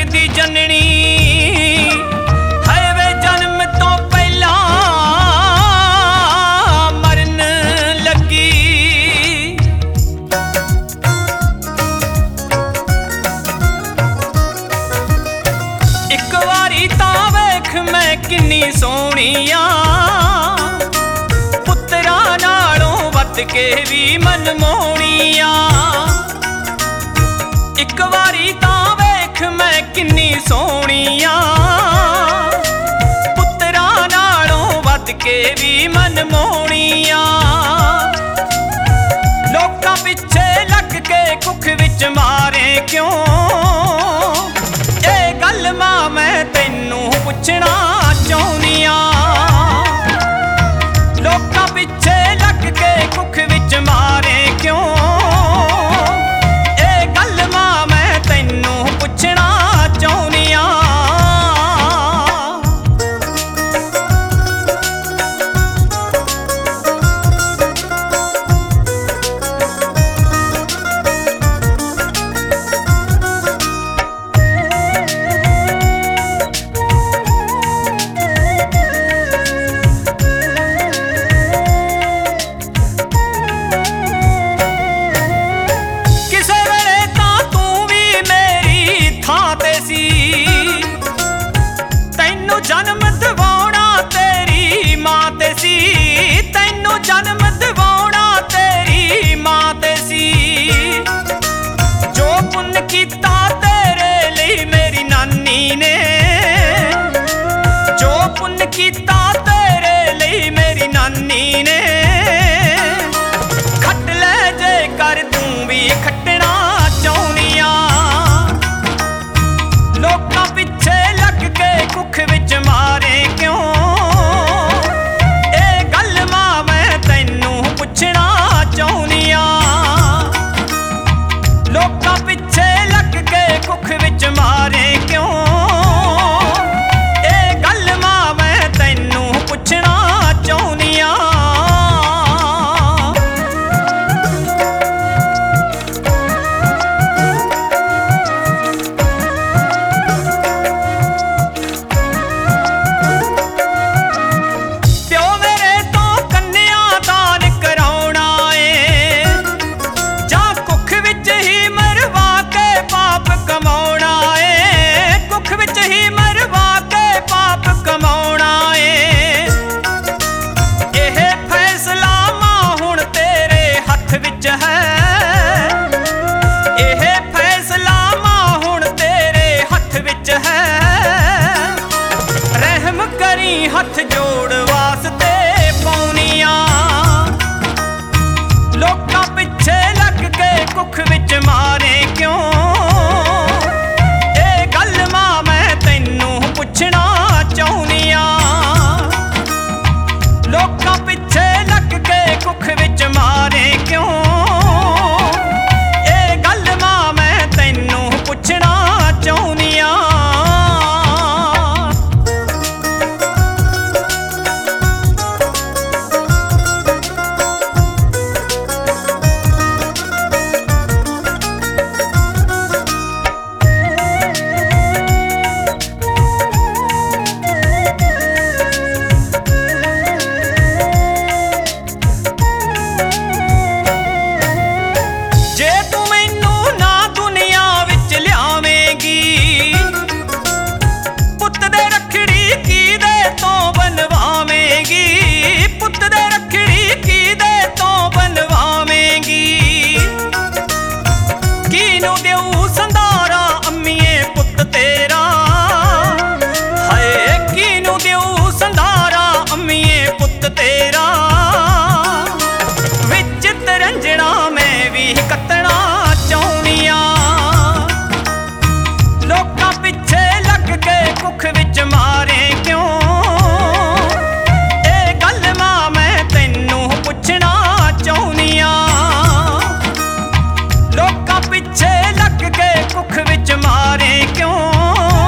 दी जननी है वे जन्म तो पहला मरन लगी। एक वारी तां वेख मैं किन्नी सोहणिया पुत्तरा नालों वध के भी मनमोहणिया। एक वारी तां वेख मैं किन्नी सोहणिया पुत्तरा नालों वध के भी मनमोहणिया। लोकां पिछे लग के कुख विच मारे क्यों ए गल मां मैं तैनू पुछना चाहुंदियां। लोकां पिछे लग के कुख विच मारे क्यों जन्म दिवाउणा तेरी मां ते सी। तैनू जन्म दिवाउणा तेरी मां ते सी। जो पुण्य कीता तेरे लई मेरी नानी ने जो पुण्य कीता तेरे लई मेरी नानी ने खट ले जे कर तू भी खटना चाहुंदियां। लोकां पिछे लग के कुख विच मारे क्यों ए गल मां मैं तैनू पुछना चाहुंदियां। लोकां पिछे लग के कुख विच मारे क्यों ए गल मां मैं तैनू पुछना चाहुंदियां। हथ जोड़ वास्ते पौनिया। लोकां पिछे लग के कुख विच मारे क्यों ए गल मां मैं तैनू पुछना चाहुंदियां। लोकां पिछे लग के कुख विच मारे क्यों ए गल मां मैं तैनू पुछना चाहुंदियां। तेरा विच तरंजना मैं भी कतना चाहुंदियां। लोकां पिछे लग के कुख विच मारे क्यों ए गल मां मैं तैनू पुछना चाहुंदियां। लोकां पिछे लग के कुख विच मारे क्यों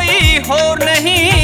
ਕੋਈ ਹੋਰ ਨਹੀਂ।